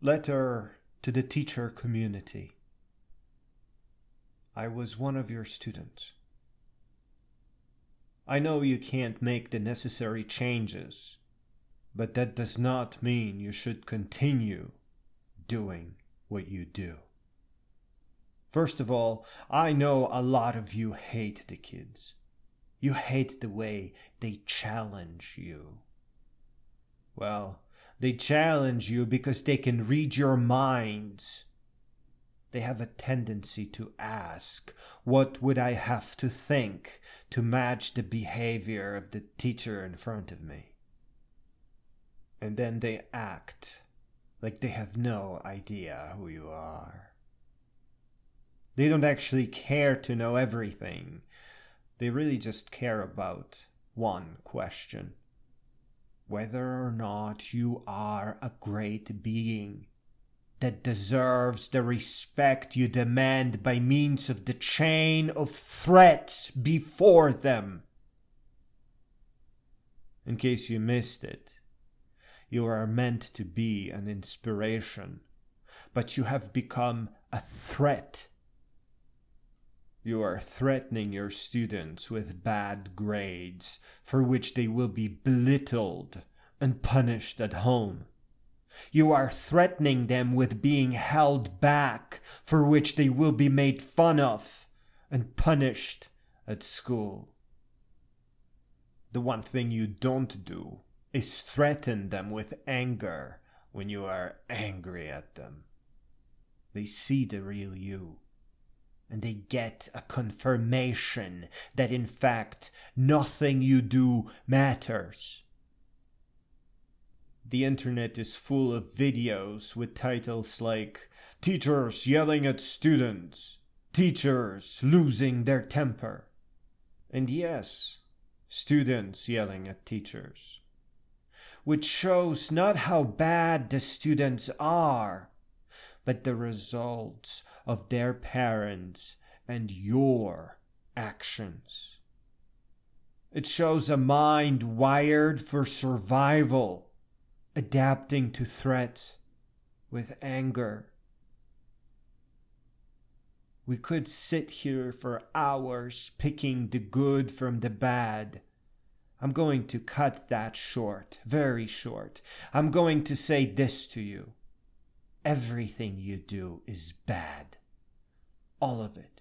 Letter to the teacher community. I was one of your students. I know you can't make the necessary changes, but that does not mean you should continue doing what you do. First of all, I know a lot of you hate the kids. You hate the way they challenge you. Well, they challenge you because they can read your minds. They have a tendency to ask, what would I have to think to match the behavior of the teacher in front of me? And then they act like they have no idea who you are. They don't actually care to know everything. They really just care about one question: whether or not you are a great being that deserves the respect you demand by means of the chain of threats before them. In case you missed it, you are meant to be an inspiration, but you have become a threat. You are threatening your students with bad grades, for which they will be belittled and punished at home. You are threatening them with being held back, for which they will be made fun of and punished at school. The one thing you don't do is threaten them with anger when you are angry at them. They see the real you, and they get a confirmation that in fact nothing you do matters. The internet is full of videos with titles like "Teachers Yelling at Students," "Teachers Losing Their Temper," and yes, students yelling at teachers, which shows not how bad the students are, but the results of their parents and your actions. It shows a mind wired for survival, adapting to threats with anger. We could sit here for hours picking the good from the bad. I'm going to cut that short, very short. I'm going to say this to you. Everything you do is bad. All of it.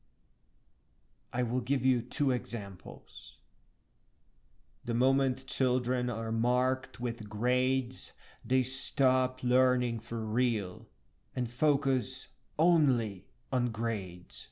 I will give you 2 examples. The moment children are marked with grades, they stop learning for real and focus only on grades.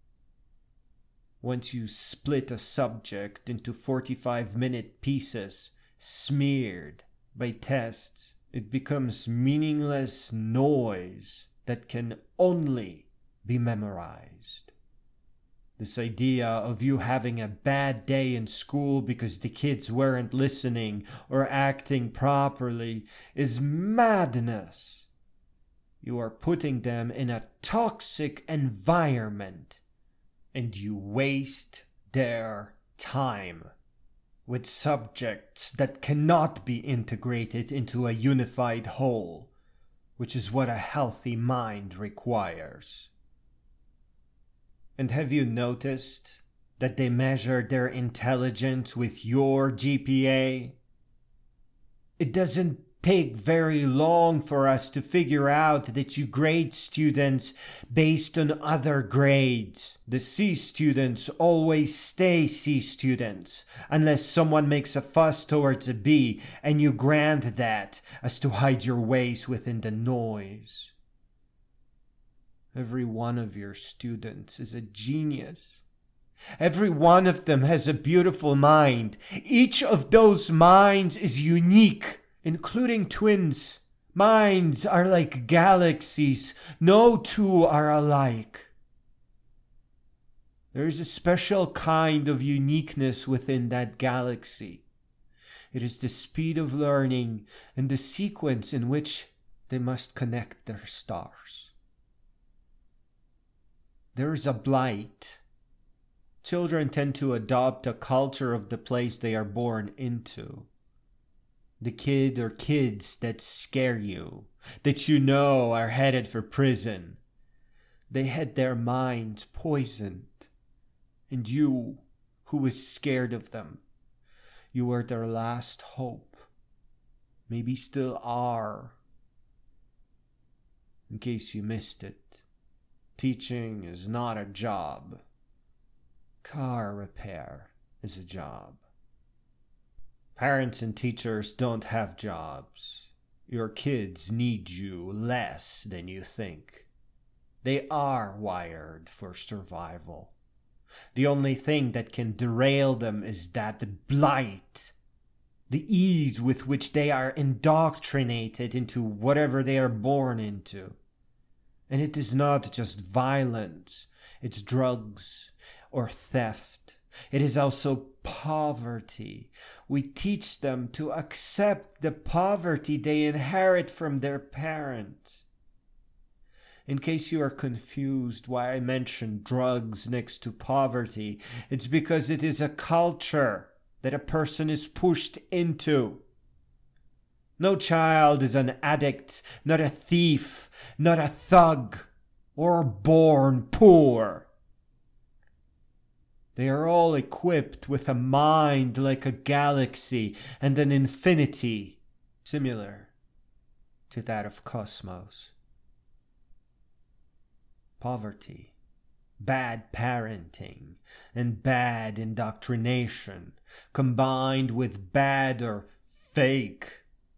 Once you split a subject into 45-minute pieces smeared by tests, it becomes meaningless noise that can only be memorized. This idea of you having a bad day in school because the kids weren't listening or acting properly is madness. You are putting them in a toxic environment, and you waste their time with subjects that cannot be integrated into a unified whole, which is what a healthy mind requires. And have you noticed that they measure their intelligence with your GPA? It doesn't take very long for us to figure out that you grade students based on other grades. The C students always stay C students, unless someone makes a fuss towards a B, and you grant that as to hide your ways within the noise. Every one of your students is a genius. Every one of them has a beautiful mind. Each of those minds is unique, including twins. Minds are like galaxies. No two are alike. There is a special kind of uniqueness within that galaxy. It is the speed of learning and the sequence in which they must connect their stars. There is a blight. Children tend to adopt a culture of the place they are born into. The kid or kids that scare you, that you know are headed for prison. They had their minds poisoned, and you, who was scared of them, you were their last hope. Maybe still are. In case you missed it, teaching is not a job. Car repair is a job. Parents and teachers don't have jobs. Your kids need you less than you think. They are wired for survival. The only thing that can derail them is that blight, the ease with which they are indoctrinated into whatever they are born into. And it is not just violence, it's drugs or theft. It is also poverty. We teach them to accept the poverty they inherit from their parents. In case you are confused why I mention drugs next to poverty, it's because it is a culture that a person is pushed into. No child is an addict, not a thief, not a thug, or born poor. They are all equipped with a mind like a galaxy and an infinity similar to that of Cosmos. Poverty, bad parenting, and bad indoctrination, combined with bad or fake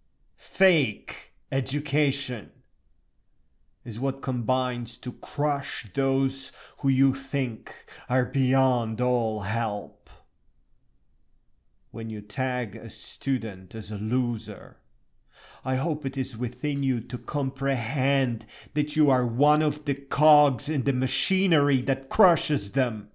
education, is what combines to crush those who you think are beyond all help. When you tag a student as a loser, I hope it is within you to comprehend that you are one of the cogs in the machinery that crushes them.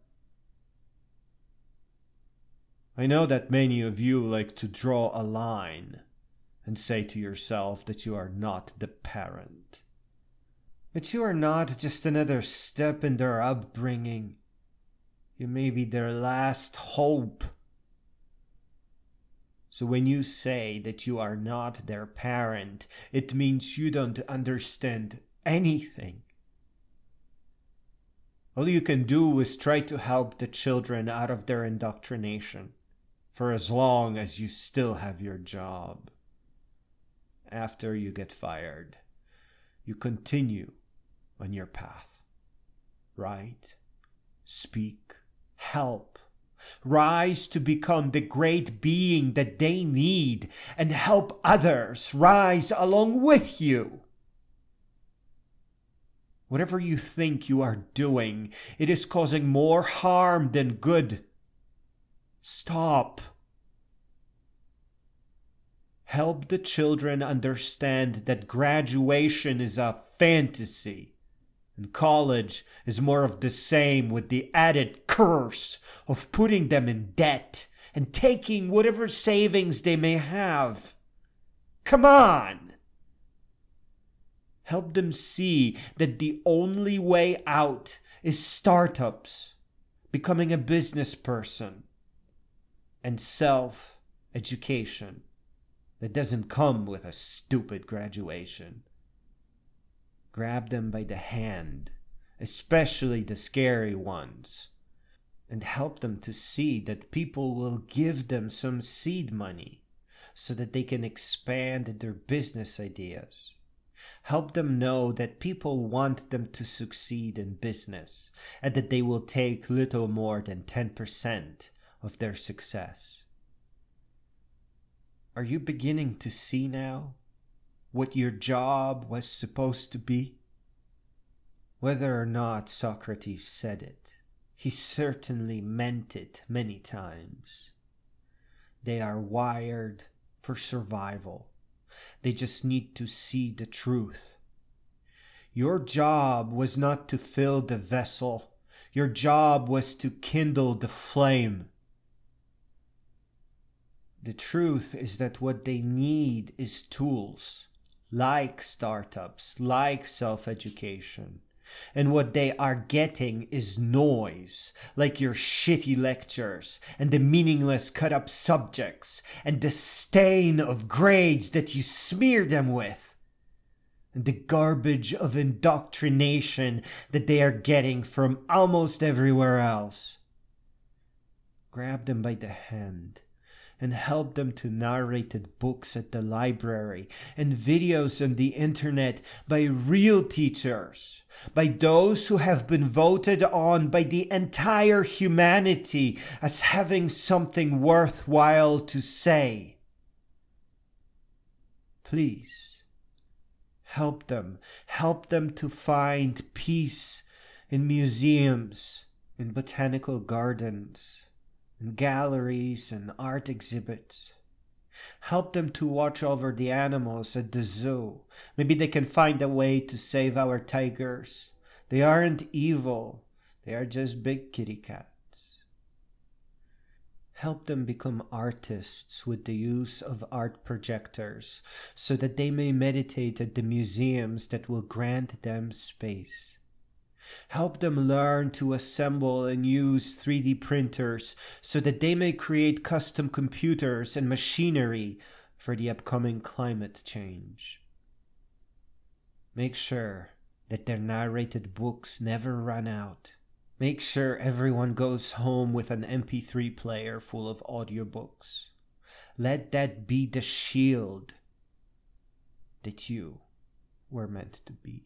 I know that many of you like to draw a line and say to yourself that you are not the parent. But you are not just another step in their upbringing. You may be their last hope. So when you say that you are not their parent, it means you don't understand anything. All you can do is try to help the children out of their indoctrination, for as long as you still have your job. After you get fired, you continue on your path. Write, speak, help. Rise to become the great being that they need and help others rise along with you. Whatever you think you are doing, it is causing more harm than good. Stop. Help the children understand that graduation is a fantasy. And college is more of the same, with the added curse of putting them in debt and taking whatever savings they may have. Come on! Help them see that the only way out is startups, becoming a business person, and self-education that doesn't come with a stupid graduation. Grab them by the hand, especially the scary ones, and help them to see that people will give them some seed money so that they can expand their business ideas. Help them know that people want them to succeed in business and that they will take little more than 10% of their success. Are you beginning to see now what your job was supposed to be? Whether or not Socrates said it, he certainly meant it many times. They are wired for survival. They just need to see the truth. Your job was not to fill the vessel. Your job was to kindle the flame. The truth is that what they need is tools, like startups, like self-education. And what they are getting is noise, like your shitty lectures and the meaningless cut-up subjects and the stain of grades that you smear them with. and the garbage of indoctrination that they are getting from almost everywhere else. Grab them by the hand and help them to narrated books at the library and videos on the internet by real teachers, by those who have been voted on by the entire humanity as having something worthwhile to say. Please, help them to find peace in museums, in botanical gardens, in galleries and art exhibits. Help them to watch over the animals at the zoo. Maybe they can find a way to save our tigers. They aren't evil. They are just big kitty cats. Help them become artists with the use of art projectors so that they may meditate at the museums that will grant them space. Help them learn to assemble and use 3D printers so that they may create custom computers and machinery for the upcoming climate change. Make sure that their narrated books never run out. Make sure everyone goes home with an MP3 player full of audiobooks. Let that be the shield that you were meant to be.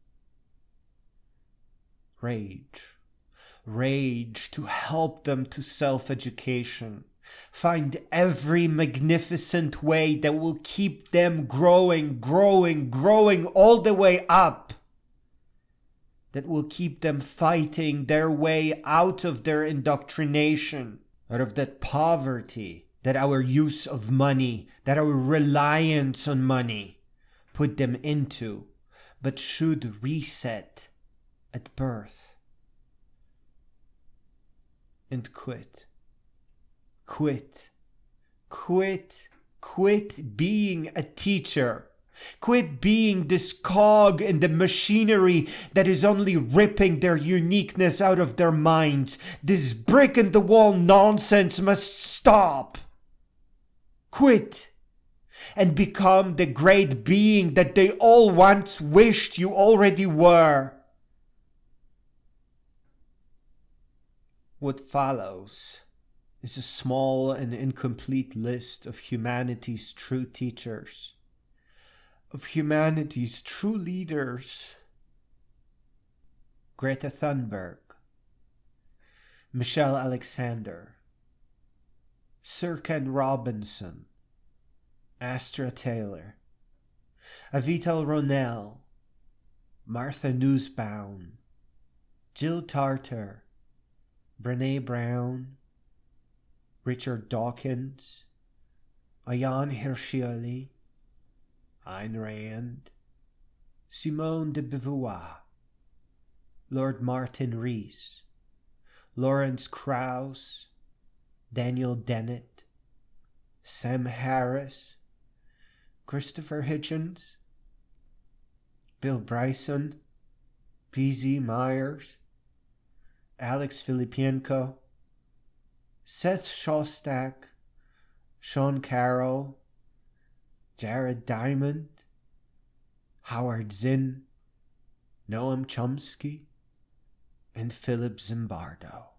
Rage to help them to self-education. Find every magnificent way that will keep them growing all the way up. That will keep them fighting their way out of their indoctrination, out of that poverty, that our use of money, that our reliance on money put them into, but should reset at birth. And quit being a teacher. Quit being this cog in the machinery that is only ripping their uniqueness out of their minds. This brick in the wall nonsense must stop. Quit and become the great being that they all once wished you already were. What follows is a small and incomplete list of humanity's true teachers, of humanity's true leaders. Greta Thunberg, Michelle Alexander, Sir Ken Robinson, Astra Taylor, Avital Ronell, Martha Nussbaum, Jill Tarter, Brené Brown, Richard Dawkins, Ayaan Hirsi, Ayn Rand, Simone de Beauvoir, Lord Martin Rees, Lawrence Krauss, Daniel Dennett, Sam Harris, Christopher Hitchens, Bill Bryson, P.Z. Myers, Alex Filipienko, Seth Shostak, Sean Carroll, Jared Diamond, Howard Zinn, Noam Chomsky, and Philip Zimbardo.